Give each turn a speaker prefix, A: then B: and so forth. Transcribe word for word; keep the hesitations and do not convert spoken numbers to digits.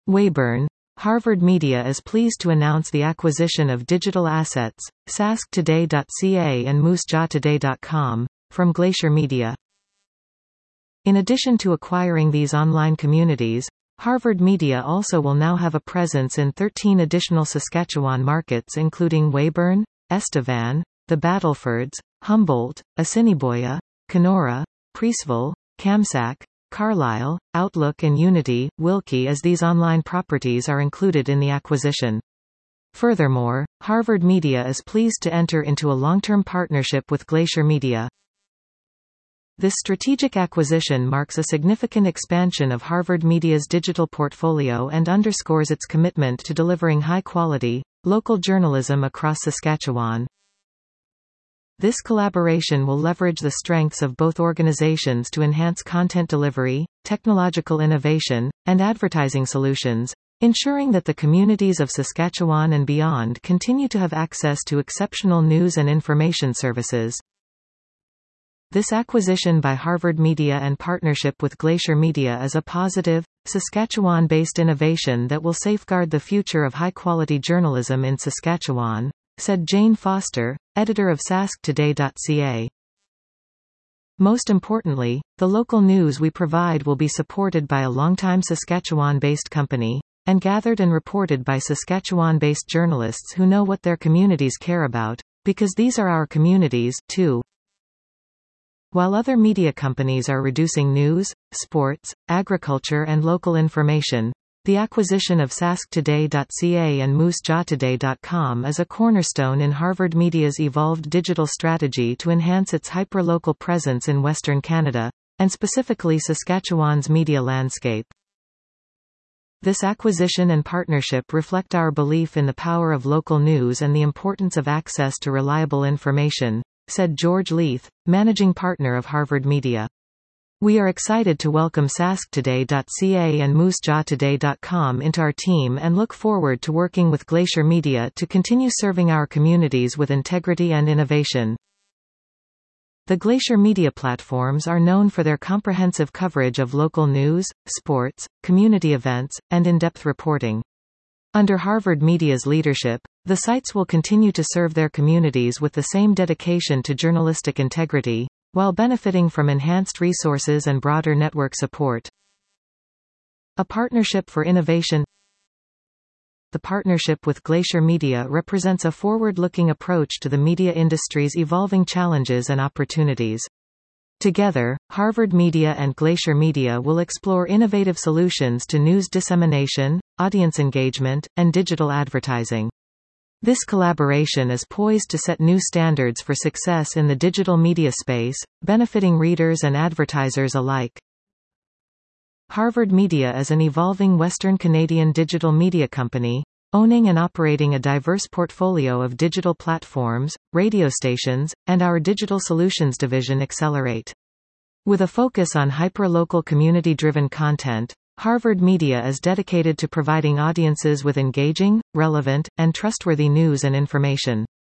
A: Weyburn. Harvard Media is pleased to announce the acquisition of digital assets, sask today dot c a and moose jaw today dot com, from Glacier Media. In addition to acquiring these online communities, Harvard Media also will now have a presence in thirteen additional Saskatchewan markets including Weyburn, Estevan, the Battlefords, Humboldt, Assiniboia, Kenora, Preeceville, Kamsack, Carlisle, Outlook and Unity, Wilkie, as these online properties are included in the acquisition. Furthermore, Harvard Media is pleased to enter into a long-term partnership with Glacier Media. This strategic acquisition marks a significant expansion of Harvard Media's digital portfolio and underscores its commitment to delivering high-quality, local journalism across Saskatchewan. This collaboration will leverage the strengths of both organizations to enhance content delivery, technological innovation, and advertising solutions, ensuring that the communities of Saskatchewan and beyond continue to have access to exceptional news and information services. This acquisition by Harvard Media and partnership with Glacier Media is a positive, Saskatchewan-based innovation that will safeguard the future of high-quality journalism in Saskatchewan, said Jane Foster, editor of sask today dot c a. Most importantly, the local news we provide will be supported by a longtime Saskatchewan-based company, and gathered and reported by Saskatchewan-based journalists who know what their communities care about, because these are our communities, too. While other media companies are reducing news, sports, agriculture and local information, the acquisition of sask today dot c a and moose jaw today dot com is a cornerstone in Harvard Media's evolved digital strategy to enhance its hyperlocal presence in Western Canada, and specifically Saskatchewan's media landscape. This acquisition and partnership reflect our belief in the power of local news and the importance of access to reliable information, said George Leith, managing partner of Harvard Media. We are excited to welcome sask today dot c a and moose jaw today dot com into our team and look forward to working with Glacier Media to continue serving our communities with integrity and innovation. The Glacier Media platforms are known for their comprehensive coverage of local news, sports, community events, and in-depth reporting. Under Harvard Media's leadership, the sites will continue to serve their communities with the same dedication to journalistic integrity, while benefiting from enhanced resources and broader network support. A partnership for innovation. The partnership with Glacier Media represents a forward-looking approach to the media industry's evolving challenges and opportunities. Together, Harvard Media and Glacier Media will explore innovative solutions to news dissemination, audience engagement, and digital advertising. This collaboration is poised to set new standards for success in the digital media space, benefiting readers and advertisers alike. Harvard Media is an evolving Western Canadian digital media company, owning and operating a diverse portfolio of digital platforms, radio stations, and our Digital Solutions division Accelerate. With a focus on hyper-local community-driven content, Harvard Media is dedicated to providing audiences with engaging, relevant, and trustworthy news and information.